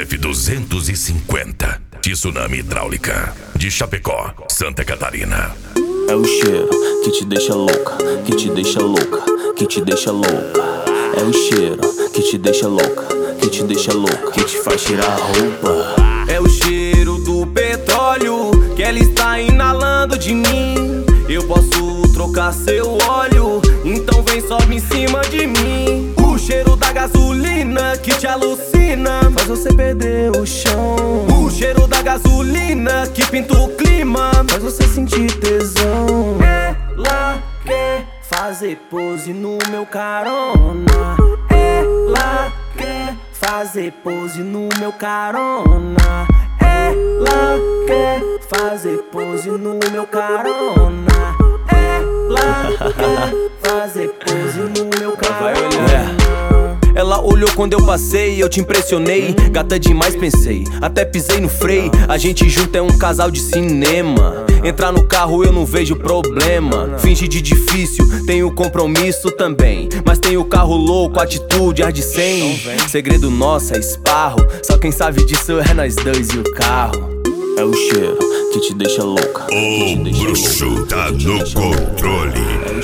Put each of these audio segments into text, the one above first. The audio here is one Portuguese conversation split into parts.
F250, Tsunami Hidráulica, de Chapecó, Santa Catarina. É o cheiro que te deixa louca, que te deixa louca, que te deixa louca. É o cheiro que te deixa louca, que te deixa louca, que te faz tirar a roupa. É o cheiro do petróleo que ela está inalando de mim. Eu posso trocar seu óleo, então vem, sobe em cima de mim. O cheiro da gasolina que te alucina, faz você perder o chão. O cheiro da gasolina que pinta o clima, faz você sentir tesão. Ela quer fazer pose no meu carona. Ela quer fazer pose no meu carona. Ela quer fazer pose no meu carona. Ela quer fazer pose no meu carona. Ela olhou quando eu passei, eu te impressionei. Gata demais, pensei, até pisei no freio. A gente junto é um casal de cinema. Entrar no carro eu não vejo problema. Finge de difícil, tenho compromisso também. Mas tenho carro louco, atitude, ar de 100. Segredo nosso é esparro, só quem sabe disso é nós dois e o carro. É o cheiro que te deixa louca. O bruxo tá no controle.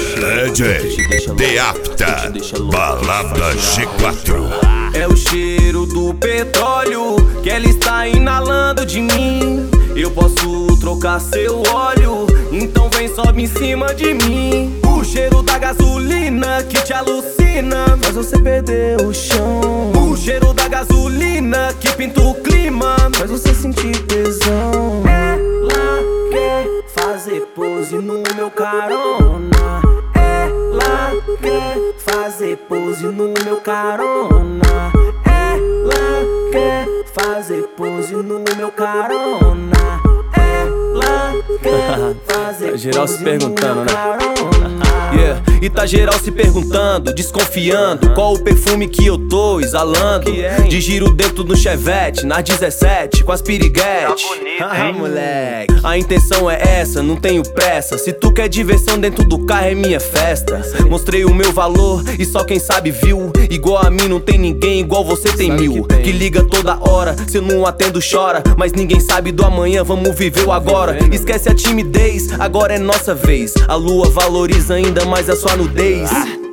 DJ Deapta, balada G4. É o cheiro do petróleo que ela está inalando de mim. Eu posso trocar seu óleo, então vem, sobe em cima de mim. O cheiro da gasolina que te alucina, faz você perder o chão. O cheiro da gasolina que pinta o clima, faz você sentir tesão. Ela quer fazer pose no meu carona. Ela quer fazer pose no meu carona. Ela quer fazer pose no meu carona. Ela quer fazer geral pose se perguntando, no meu né? carona. E tá geral se perguntando, desconfiando qual o perfume que eu tô exalando. De giro dentro do Chevette, nas 17, com as piriguete. Moleque, a intenção é essa, não tenho pressa. Se tu quer diversão dentro do carro é minha festa. Mostrei o meu valor e só quem sabe viu. Igual a mim não tem ninguém, igual você tem mil. Que liga toda hora, se eu não atendo chora. Mas ninguém sabe do amanhã, vamos viver o agora. Esquece a timidez, agora é nossa vez. A lua valoriza ainda mais a sua nudez.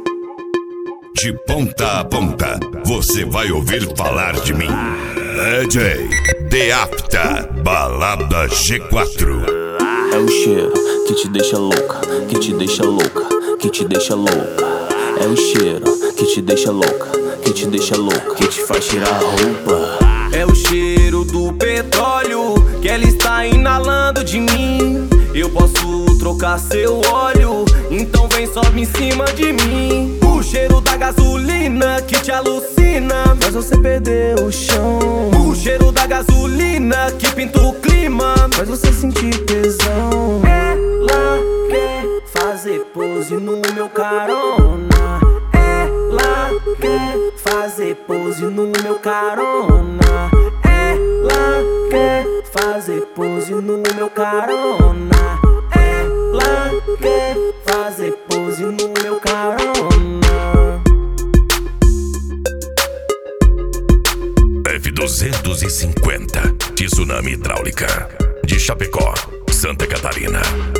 De ponta a ponta, você vai ouvir falar de mim. DJ Deapta, balada G4. É o cheiro que te deixa louca, que te deixa louca, que te deixa louca. É o cheiro que te deixa louca, que te deixa louca, que te faz tirar a roupa. É o cheiro do petróleo que ela está inalando de mim. Eu posso trocar seu óleo, então vem, sobe em cima de mim. O cheiro da gasolina que te alucina, faz você perder o chão. O cheiro da gasolina que pinta o clima, faz você sentir tesão. Ela quer fazer pose no meu carona. Ela quer fazer pose no meu carona. Ela quer fazer pose no meu carona. Ela quer fazer pose no meu carona. F250, Tsunami Hidráulica, de Chapecó, Santa Catarina.